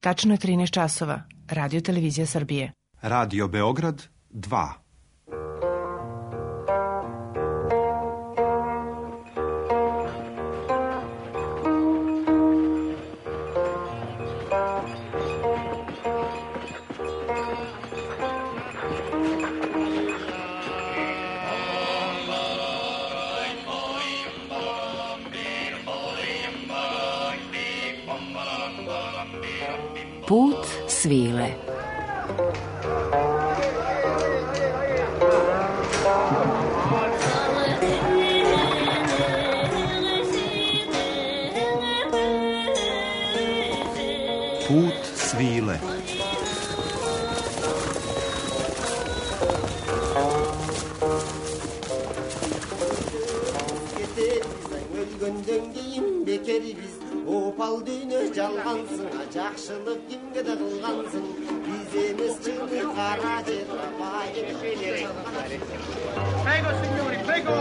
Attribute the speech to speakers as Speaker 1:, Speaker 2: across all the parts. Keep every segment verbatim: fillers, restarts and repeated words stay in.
Speaker 1: Tačno je trinaest časova. Radio Televizija Srbije.
Speaker 2: Radio Beograd dva.
Speaker 3: Put svile.
Speaker 2: Put svile.
Speaker 4: Opal düğünü çalgansın, жақшылық kimge de kılgansın. Biz emes çıktık kara жерге bayып келе. Prego signori, prego.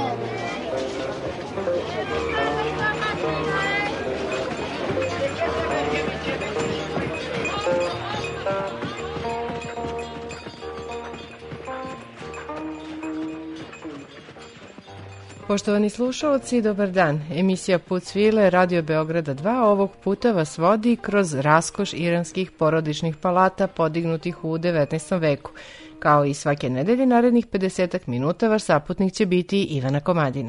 Speaker 1: Poštovani slušalci, dobar dan. Emisija Put svile Radio Beograda dva ovog puta vas vodi kroz raskoš iranskih porodičnih palata podignutih u devetnaestom veku. Kao i svake nedelje, narednih pedesetak minuta vaš saputnik će biti Ivana Komadina.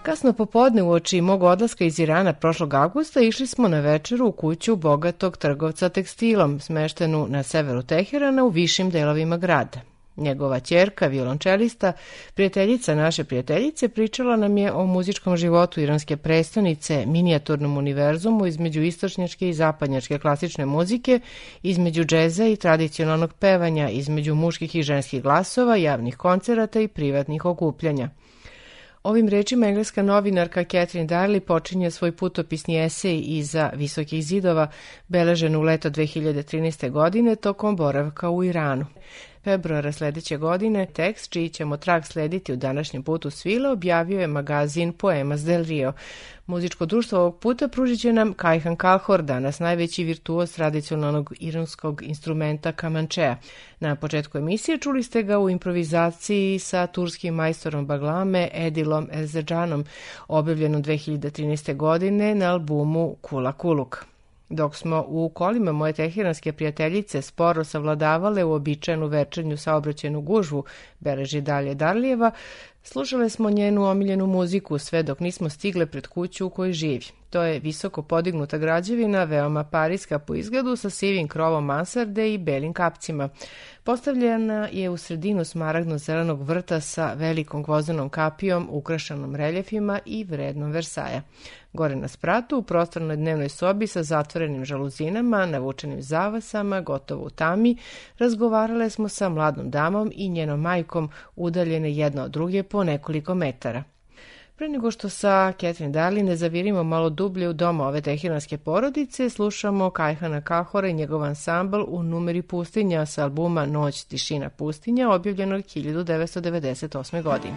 Speaker 1: Kasno popodne uoči mog odlaska iz Irana prošlog avgusta išli smo na večeru u kuću bogatog trgovca tekstilom, smeštenu na severu Teherana u višim delovima grada. Njegova ćerka, violončelista, prijateljica naše prijateljice, pričala nam je o muzičkom životu iranske prestonice, minijaturnom univerzumu između istočnjačke i zapadnjačke klasične muzike, između džeza i tradicionalnog pevanja, između muških i ženskih glasova, javnih koncerata i privatnih okupljanja. Ovim rečima engleska novinarka Catherine Darley počinje svoj putopisni esej iza visokih zidova, beležen u leto dve hiljade trinaeste. godine tokom boravka u Iranu. Februara sledeće godine tekst, čiji ćemo trag slediti u današnjem putu svile, objavio je magazin Poemas del Rio. Muzičko društvo ovog puta pružit će nam Kajhan Kalhor, danas najveći virtuos tradicionalnog iranskog instrumenta kamančea. Na početku emisije čuli ste ga u improvizaciji sa turskim majstorom baglame Edilom Erzedžanom, objavljenom dve hiljade trinaeste. godine na albumu Kula Kuluk. Dok smo u kolima moje teheranske prijateljice sporo savladavale uobičajenu večernju saobraćajnu gužvu, beleži dalje Darlijeva, slušale smo njenu omiljenu muziku sve dok nismo stigle pred kuću u kojoj živi. To je visoko podignuta građevina, veoma parijska po izgledu, sa sivim krovom mansarde i belim kapcima. Postavljena je u sredinu smaragdno-zelenog vrta sa velikom gvozdenom kapijom, ukrašenom reljefima i vrednom Versaja. Gore na spratu, u prostornoj dnevnoj sobi sa zatvorenim žaluzinama, navučenim zavasama, gotovo u tami, razgovarale smo sa mladom damom i njenom majkom, udaljene jedna od druge po nekoliko metara. Pre nego što sa Catherine Darley ne zavirimo malo dublje u doma ove teheranske porodice, slušamo Kajhana Kalhora i njegov ansambl u numeri Pustinja sa albuma Noć, tišina, pustinja, objavljenog hiljadu devetsto devedeset osme. godine.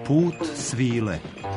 Speaker 2: Put svile.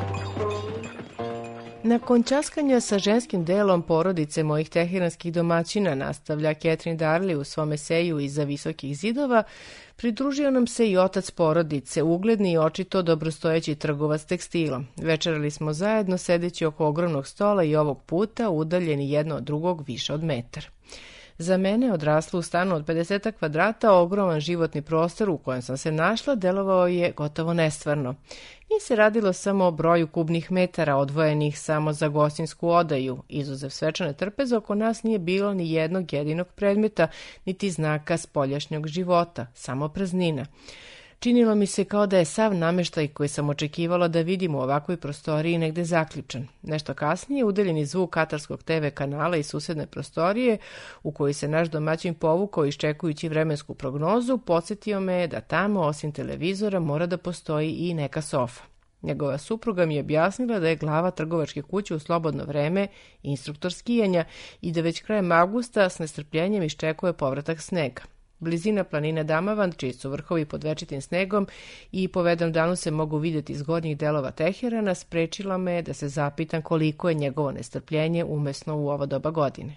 Speaker 1: Nakon časkanja sa ženskim delom porodice mojih teheranskih domaćina, nastavlja Catherine Darley u svom eseju Iza visokih zidova, pridružio nam se i otac porodice, ugledni i očito dobrostojeći trgovac tekstilom. Večerali smo zajedno sedeći oko ogromnog stola i ovog puta udaljeni jedno od drugog više od metar. Za mene, odraslo u stanu od pedeset kvadrata, ogroman životni prostor u kojem sam se našla delovao je gotovo nestvarno. Nije se radilo samo o broju kubnih metara odvojenih samo za gostinsku odaju. Izuzev svečane trpeze, oko nas nije bilo ni jednog jedinog predmeta, niti znaka spoljašnjeg života, samo praznina. Činilo mi se kao da je sav nameštaj koji sam očekivala da vidim u ovakvoj prostoriji negde zaključan. Nešto kasnije, udaljeni zvuk katarskog te ve kanala iz susedne prostorije, u kojoj se naš domaćin povukao iščekujući vremensku prognozu, podsjetio me da tamo, osim televizora, mora da postoji i neka sofa. Njegova supruga mi je objasnila da je glava trgovačke kuće u slobodno vreme instruktor skijanja i da već krajem avgusta s nestrpljenjem iščekuje povratak snega. Blizina planine Damavand, čiji su vrhovi pod večitim snegom i po vedrom danu se mogu vidjeti iz gornjih delova Teherana, sprečila me da se zapitam koliko je njegovo nestrpljenje umesno u ovo doba godine.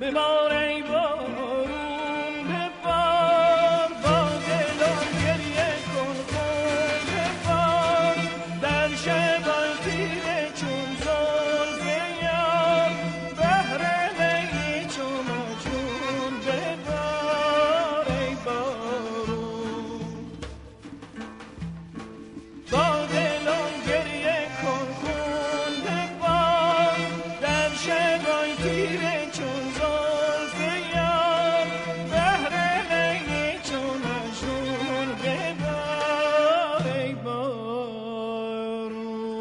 Speaker 5: ببار ای بارون ببار با دلم گریه کن خون ببار در شبان تیره چون زلف یار بهر لیلی چون مجنون ببار ای بارون با دلم گریه کن خون ببار در شبان تیره چون زلف یار بهر لیلی چون مجنون ببار ای بارون.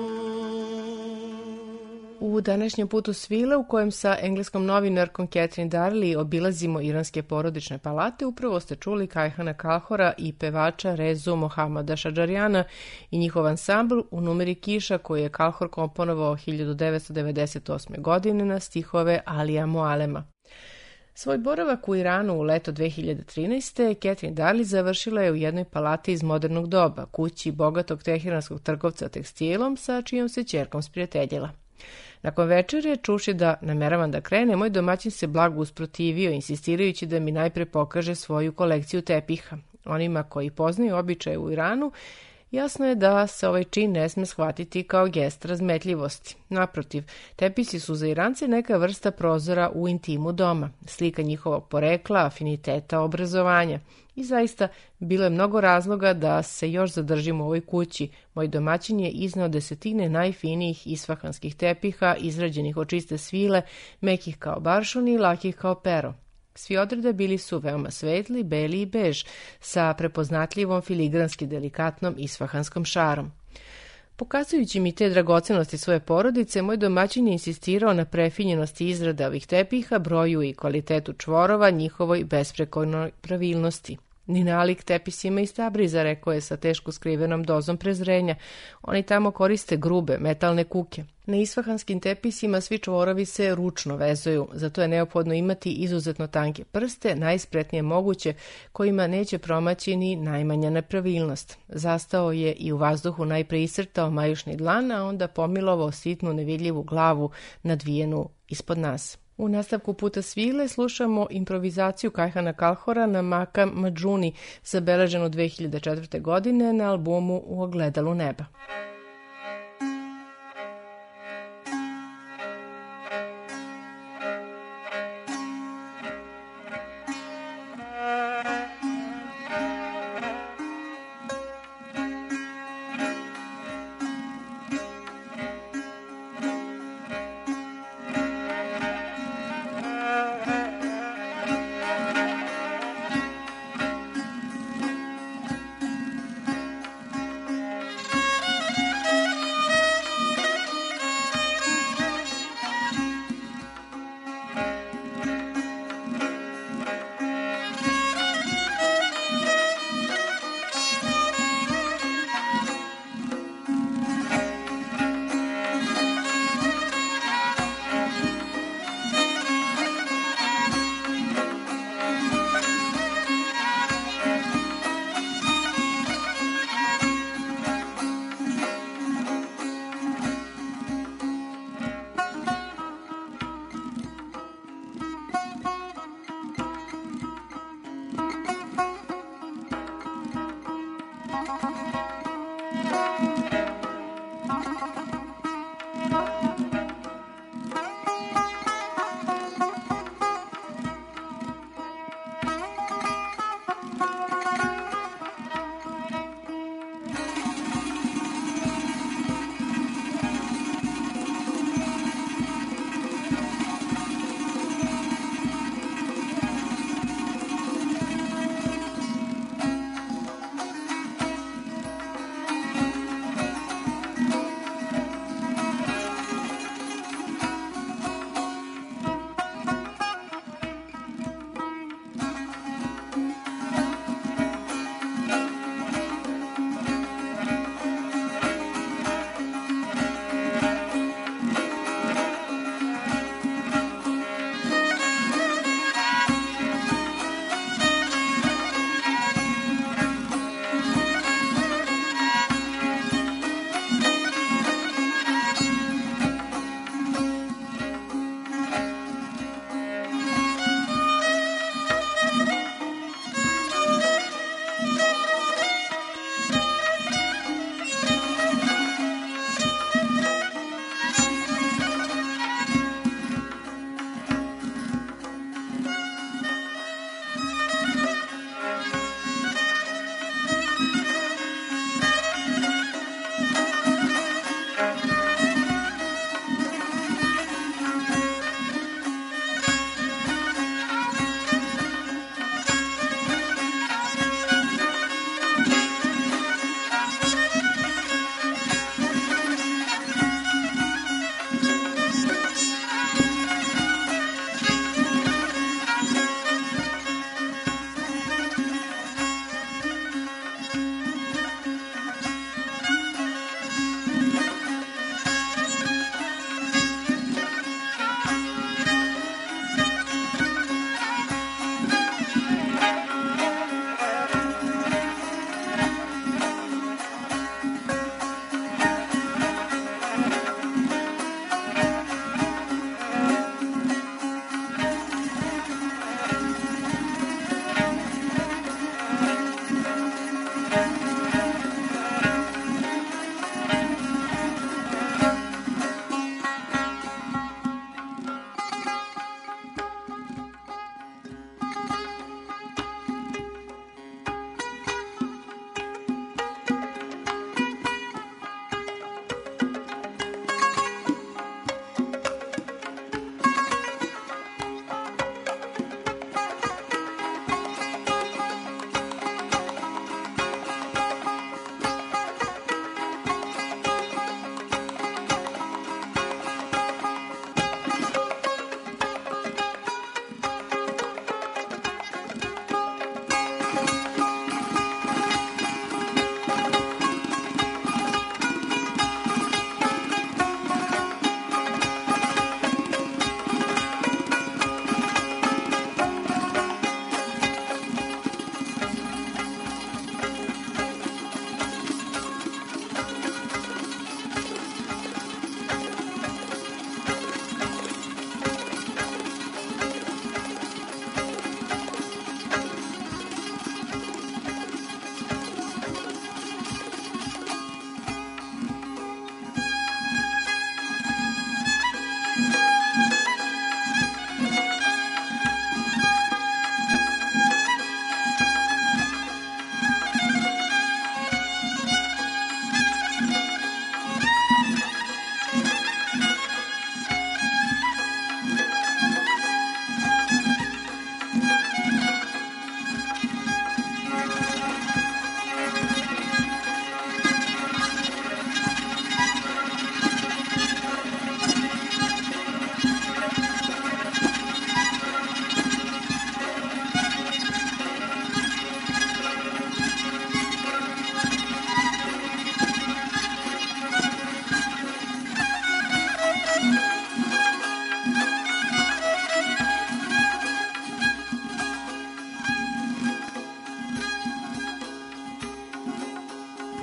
Speaker 1: U današnjem putu svile u kojem sa engleskom novinarkom Catherine Darley obilazimo iranske porodične palate, upravo ste čuli Kajhana Kalhora i pevača Rezu Mohamada Šadžarijana i njihov ansambl u numeri Kiša koji je Kalhor komponovao hiljadu devetsto devedeset osme. godine na stihove Alija Moalema. Svoj boravak u Iranu u leto dve hiljade trinaeste. Catherine Darley završila je u jednoj palati iz modernog doba, kući bogatog teheranskog trgovca tekstilom sa čijom se ćerkom sprijateljila. Nakon večere, čuši da nameravam da krene, moj domaćin se blago usprotivio, insistirajući da mi najpre pokaže svoju kolekciju tepiha. Onima koji poznaju običaje u Iranu, jasno je da se ovaj čin ne sme shvatiti kao gest razmetljivosti. Naprotiv, tepisi su za Irance neka vrsta prozora u intimu doma, slika njihovog porekla, afiniteta, obrazovanja. I zaista, bilo je mnogo razloga da se još zadržimo u ovoj kući. Moj domaćin je izneo desetine najfinijih isfahanskih tepiha, izrađenih od čiste svile, mekih kao baršuni i lakih kao pero. Svi odrede bili su veoma svetli, beli i bež, sa prepoznatljivom filigranski delikatnom isfahanskom šarom. Pokazujući mi te dragocenosti svoje porodice, moj domaćin je insistirao na prefinjenosti izrade ovih tepiha, broju i kvalitetu čvorova, njihovoj besprekornoj pravilnosti. Ni nalik tepisima iz Tabriza, rekao je sa teško skrivenom dozom prezrenja. Oni tamo koriste grube, metalne kuke. Na isfahanskim tepisima svi čvorovi se ručno vezuju, zato je neophodno imati izuzetno tanke prste, najspretnije moguće, kojima neće promaći ni najmanja nepravilnost. Zastao je i u vazduhu najpre iscrtao majušni dlan, a onda pomilovao sitnu nevidljivu glavu nadvijenu ispod nas. U nastavku puta svile slušamo improvizaciju Kajhana Kalhora na Makam Madžuni, zabeleženu dve hiljade četvrte. godine na albumu U ogledalu neba.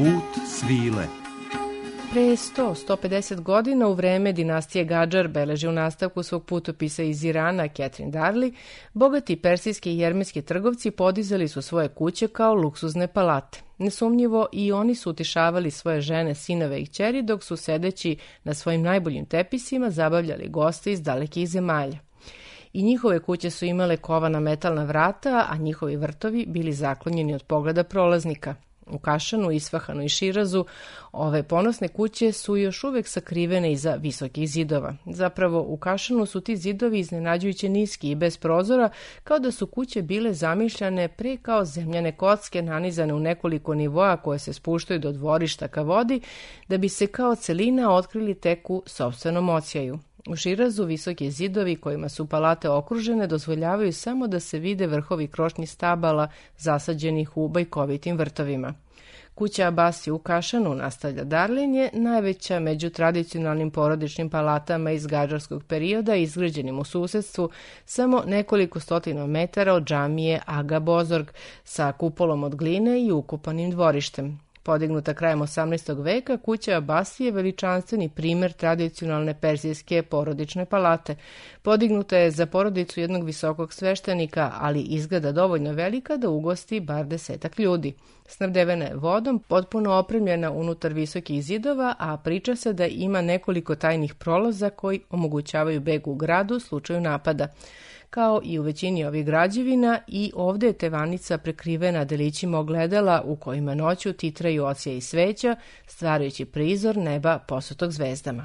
Speaker 2: Put svile.
Speaker 1: Pre sto do sto pedeset godina u vreme dinastije Gadžar, beleži u nastavku svog putopisa iz Irana Catherine Darley, bogati persijski i jermenski trgovci podizali su svoje kuće kao luksuzne palate. Nesumnjivo i oni su utišavali svoje žene, sinove i kćeri dok su sedeći na svojim najboljim tepisima zabavljali goste iz dalekih zemalja. I njihove kuće su imale kovana metalna vrata, a njihovi vrtovi bili zaklonjeni od pogleda prolaznika. U Kašanu, Isfahanu i Širazu ove ponosne kuće su još uvek sakrivene iza visokih zidova. Zapravo, u Kašanu su ti zidovi iznenađujuće niski i bez prozora, kao da su kuće bile zamišljane pre kao zemljane kocke nanizane u nekoliko nivoa koje se spuštaju do dvorišta ka vodi, da bi se kao celina otkrili tek u sopstvenom odsjaju. U Širazu visoki zidovi kojima su palate okružene dozvoljavaju samo da se vide vrhovi krošnjih stabala zasađenih u bajkovitim vrtovima. Kuća Abasi u Kašanu, nastavlja Darlin, je najveća među tradicionalnim porodičnim palatama iz gadžarskog perioda izgrađenim u susedstvu samo nekoliko stotina metara od džamije Aga Bozorg sa kupolom od gline i ukupanim dvorištem. Podignuta krajem osamnaestog veka, kuća Abasi je veličanstveni primer tradicionalne perzijske porodične palate. Podignuta je za porodicu jednog visokog sveštenika, ali izgleda dovoljno velika da ugosti bar desetak ljudi. Snabdevena je vodom, potpuno opremljena unutar visokih zidova, a priča se da ima nekoliko tajnih prolaza koji omogućavaju beg u gradu u slučaju napada. Kao i u većini ovih građevina, i ovde je tevanica prekrivena delićima ogledala u kojima noću titraju odsje i sveća, stvarajući prizor neba posutog zvezdama.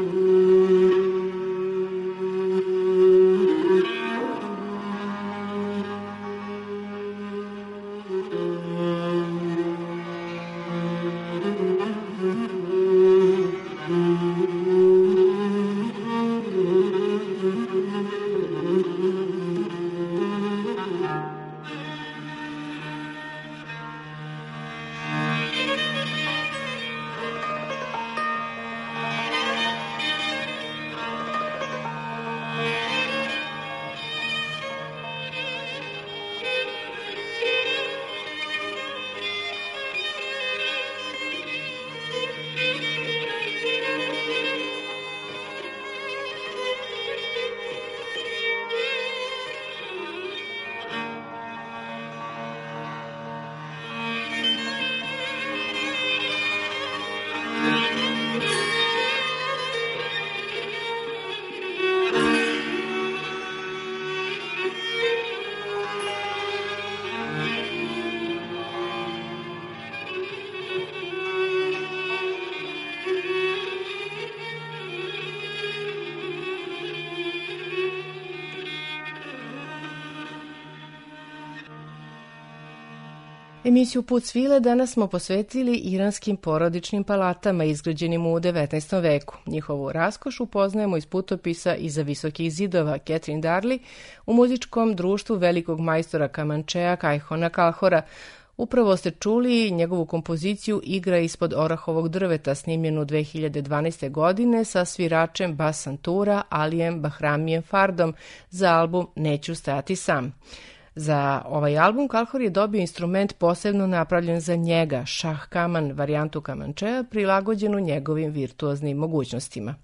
Speaker 1: Emisiju Put svile danas smo posvetili iranskim porodičnim palatama izgrađenim u devetnaestom veku. Njihovu raskoš upoznajemo iz putopisa Iza visokih zidova Catherine Darley u muzičkom društvu velikog majstora kamančea Kajhona Kalhora. Upravo ste čuli njegovu kompoziciju Igra ispod orahovog drveta, snimljenu dve hiljade dvanaeste. godine sa sviračem bas santura Alijem Bahramijem Fardom za album Neću stajati sam. Za ovaj album Kalhor je dobio instrument posebno napravljen za njega, šah kaman, varijantu kamančea, prilagođenu njegovim virtuoznim mogućnostima.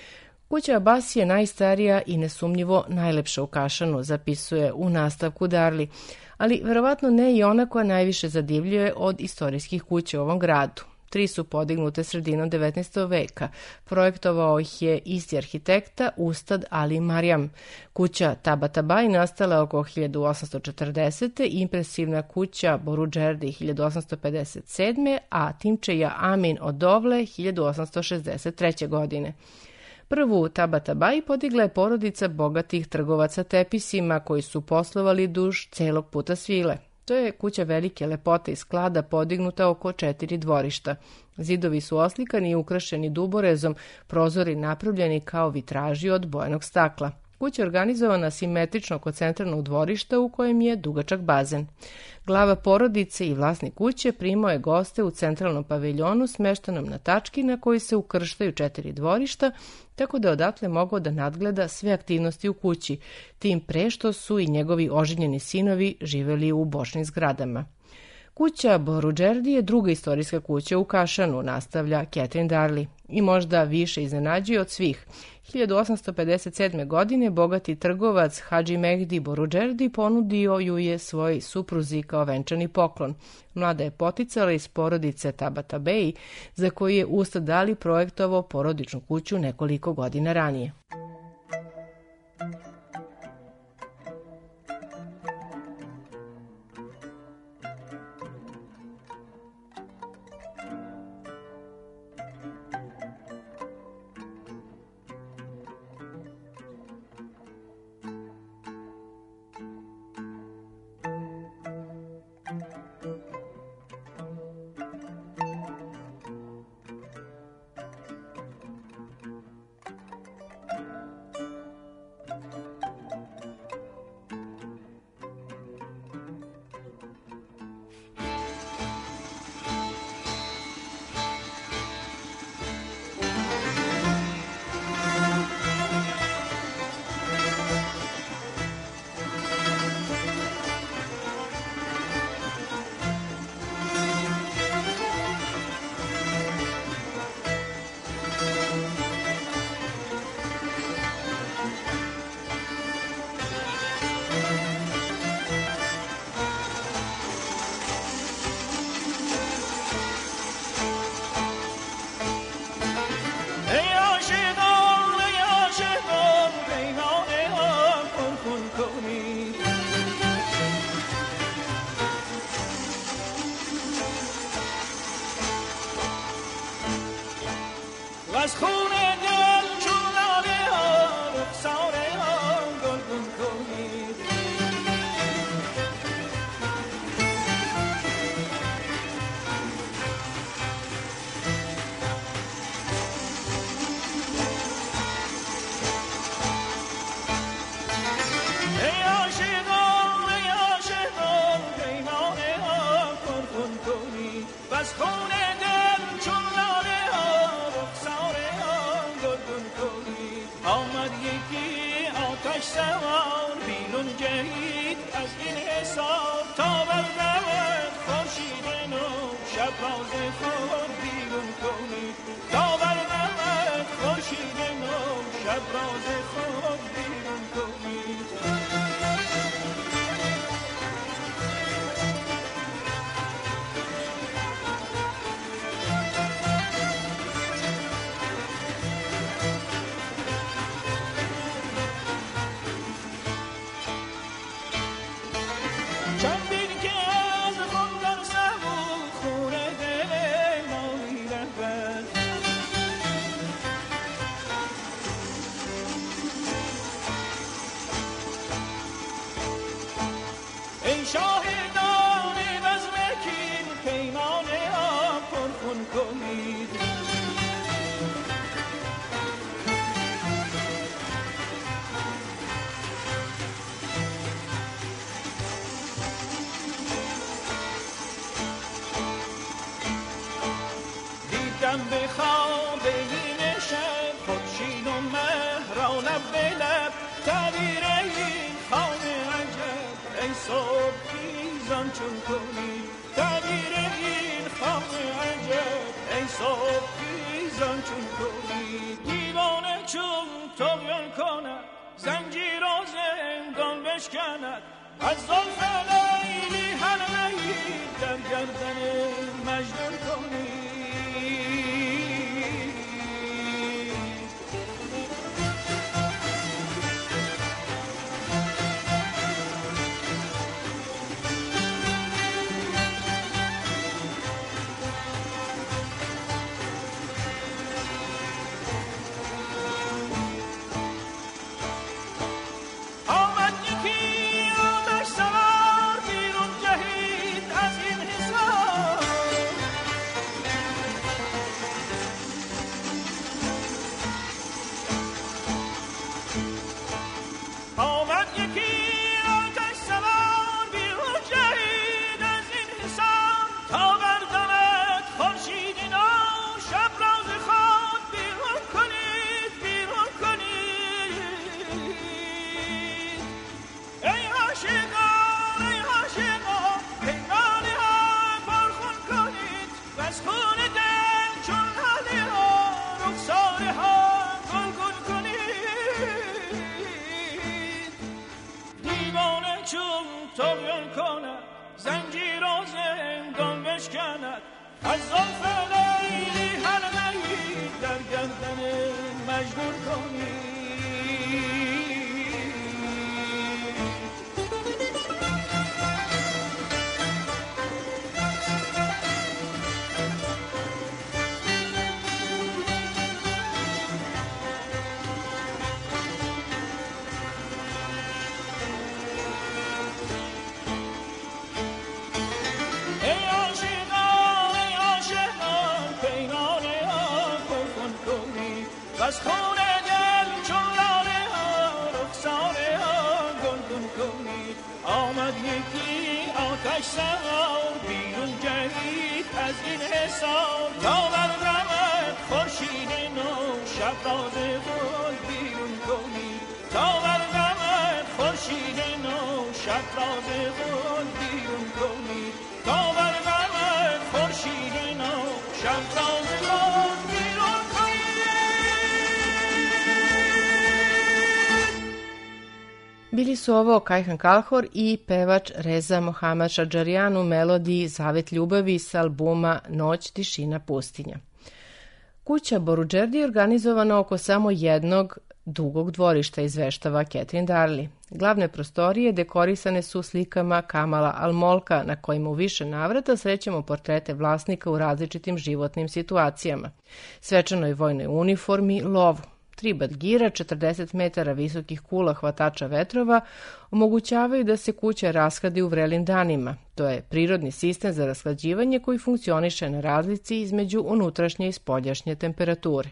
Speaker 1: Kuća Abbas je najstarija i nesumnjivo najlepša u Kašanu, zapisuje u nastavku Darli, ali verovatno ne i ona koja najviše zadivljuje od istorijskih kuća u ovom gradu. Tri su podignute sredinom devetnaestog veka. Projektovao ih je isti arhitekta Ustad Ali Marijam. Kuća Tabatabai nastala oko hiljadu osamsto četrdesete. Impresivna kuća Boruđerdi hiljadu osamsto pedeset sedme. a Timčeja Amin od Dovle hiljadu osamsto šezdeset treće. godine. Prvu Tabatabai podigla je porodica bogatih trgovaca tepisima koji su poslovali duž celog puta svile. To je kuća velike lepote i sklada podignuta oko četiri dvorišta. Zidovi su oslikani i ukrašeni duborezom, prozori napravljeni kao vitraži od bojanog stakla. Kuća je organizovana simetrično oko centralnog dvorišta u kojem je dugačak bazen. Glava porodice i vlasnik kuće primao je goste u centralnom paviljonu smeštenom na tački na koji se ukrštaju četiri dvorišta, tako da odatle mogao da nadgleda sve aktivnosti u kući, tim pre što su i njegovi oženjeni sinovi živeli u bočnim zgradama. Kuća Boruđerdi je druga istorijska kuća u Kašanu, nastavlja Catherine Darley, i možda više iznenađuje od svih. hiljadu osamsto pedeset sedme. godine bogati trgovac Hadži Mehdi Boruđerdi ponudio ju je svoj supruzi kao venčani poklon. Mlada je poticala iz porodice Tabatabai, za koju je Ustad Ali projektovao porodičnu kuću nekoliko godina ranije.
Speaker 5: از خون دل آتش سوار بیرون جهید از این حساب تا بردمت خورشید نو شب راز خود بیرون کنید تا بردمت خورشید نو شب راز خود بیرون کنید به خواب این شب خورشید و مه را لب به لب تعبیر این خواب عجب ای صبح خیزان چون کنی تعبیر این خواب عجب ای صبح خیزان چون کنی دیوانه چون طغیان کند زنجیر و زندان بشکند از زلف لیلی هر نهی در گردن مجنون کنی از خون دل چون لاله ها رخساره ها گلگون کنید آمد یکی آتش سوار بیرون جهید از این حساب تا بردمت خورشید نو شب راز خود بیرون کنید تا بردمت خورشید نو شب راز خود بیرون کنید تا بردمت خورشید نو شب راز خود بیرون کنید.
Speaker 1: Bili su ovo Kajhan Kalhor i pevač Reza Mohammad Šadžarijan u melodiji Zavet ljubavi s albuma Noć, tišina, pustinja. Kuća Boruđerdi je organizovana oko samo jednog dugog dvorišta, izveštava Catherine Darley. Glavne prostorije dekorisane su slikama Kamala Al-Molka, na kojima u više navrata srećemo portrete vlasnika u različitim životnim situacijama. Svečanoj vojnoj uniformi, lovu. Tri badgira, četrdeset metara visokih kula hvatača vetrova, omogućavaju da se kuća rashladi u vrelim danima. To je prirodni sistem za rashlađivanje koji funkcioniše na razlici između unutrašnje i spoljašnje temperature.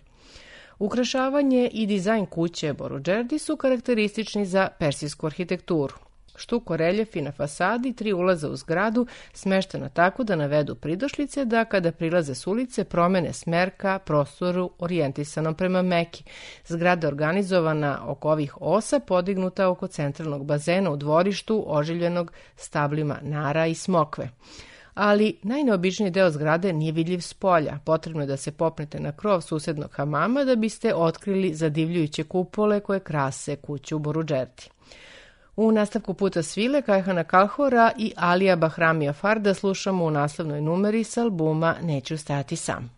Speaker 1: Ukrašavanje i dizajn kuće Boruđerdi su karakteristični za persijsku arhitekturu. Štuko reljefi na fasadi, tri ulaza u zgradu, smešteno tako da navedu pridošlice da kada prilaze s ulice promene smer ka prostoru orijentisanom prema Meki. Zgrada organizovana oko ovih osa, podignuta oko centralnog bazena u dvorištu, oživljenog stablima nara i smokve. Ali najneobičniji deo zgrade nije vidljiv s polja. Potrebno je da se popnete na krov susednog hamama da biste otkrili zadivljujuće kupole koje krase kuću Borudžerti. U nastavku Puta svile Kajhana Kalhora i Alija Bahramija Farda slušamo u naslovnoj numeri s albuma Neću stajati sam.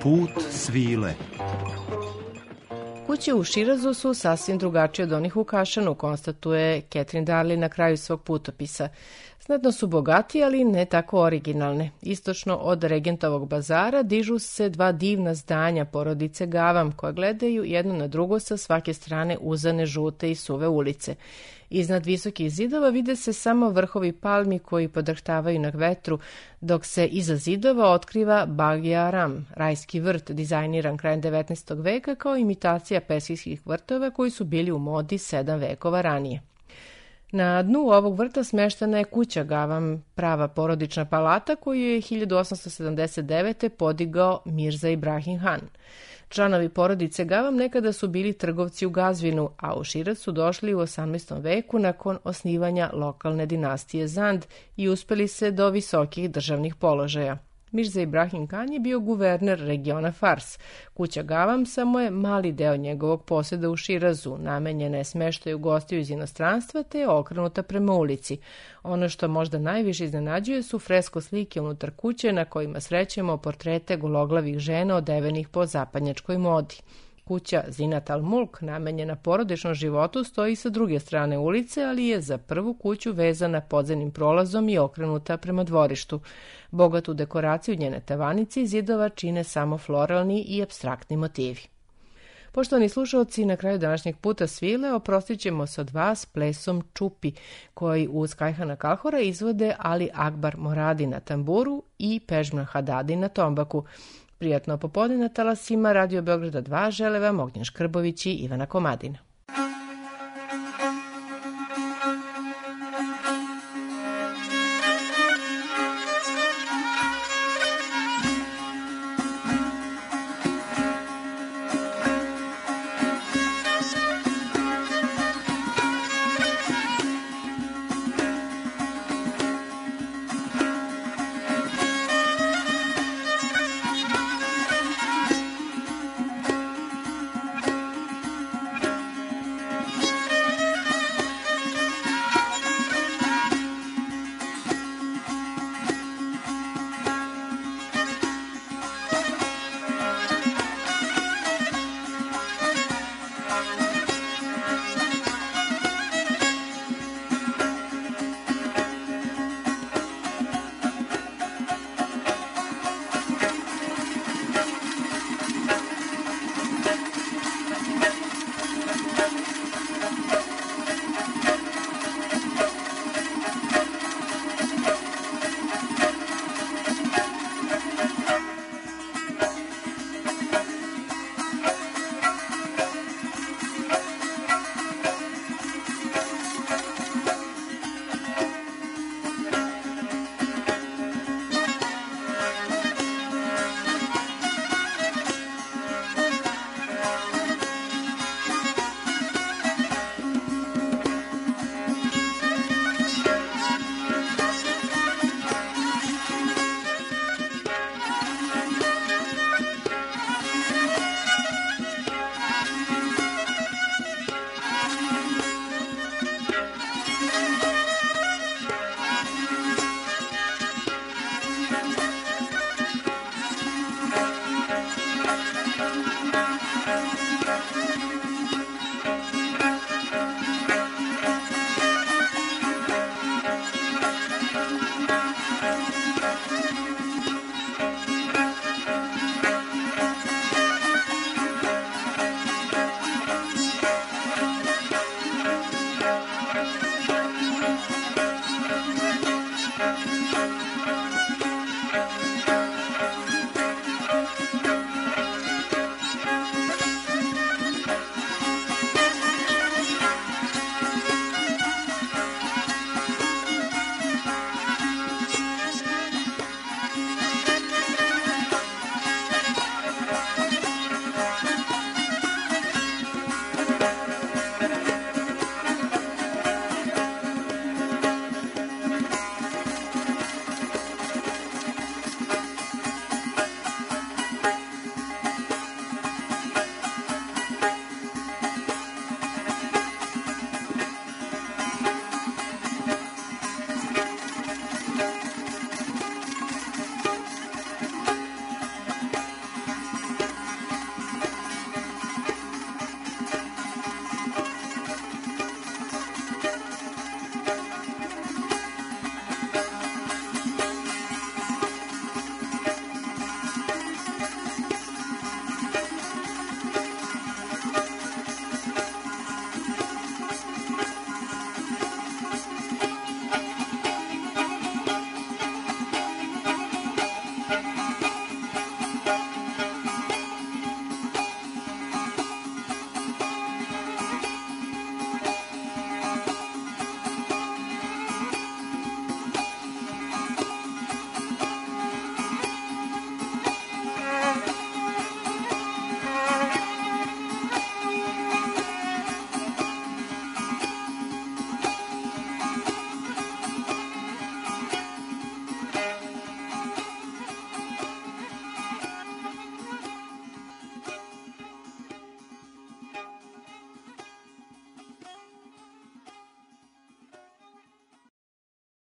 Speaker 2: Put svile.
Speaker 1: Kuće u Širazu su sasvim drugačije od onih u Kašanu, konstatuje Catherine Darley na kraju svog putopisa. Znatno su bogatije, ali ne tako originalne. Istočno od Regentovog bazara dižu se dva divna zdanja porodice Gavam, koja gledaju jedno na drugo sa svake strane uzane žute i suve ulice. Iznad visokih zidova vide se samo vrhovi palmi koji podrhtavaju na vetru, dok se iza zidova otkriva Bagi Aram, rajski vrt, dizajniran krajem devetnaestog veka kao imitacija persijskih vrtova koji su bili u modi sedam vekova ranije. Na dnu ovog vrta smeštena je kuća Gavam, prava porodična palata koju je hiljadu osamsto sedamdeset devete podigao Mirza Ibrahim Han. Članovi porodice Gavam nekada su bili trgovci u Gazvinu, a u Širaz su došli u osamnaestom veku nakon osnivanja lokalne dinastije Zand i uspeli se do visokih državnih položaja. Mirza Ibrahim Han je bio guverner regiona Fars. Kuća Gavam samo je mali deo njegovog posjeda u Širazu, namenjena je smeštaju gostiju iz inostranstva te je okrenuta prema ulici. Ono što možda najviše iznenađuje su fresko slike unutar kuće na kojima srećemo portrete gologlavih žena odevenih po zapadnjačkoj modi. Kuća Zinat al-Mulk, namenjena porodičnom životu, stoji sa druge strane ulice, ali je za prvu kuću vezana podzemnim prolazom i okrenuta prema dvorištu. Bogatu dekoraciju njene tavanice i zidova čine samo floralni i apstraktni motivi. Poštovani slušalci, na kraju današnjeg puta svile oprostit ćemo se od vas plesom Čupi, koji uz Kajhana Kalhora izvode Ali Akbar Moradi na tamburu i Pežman Hadadi na tombaku. Prijatno popodne na talasima Radio Beograda dva žele vam Ognjen Škrbović i Ivana Komadina.
Speaker 6: Thank you.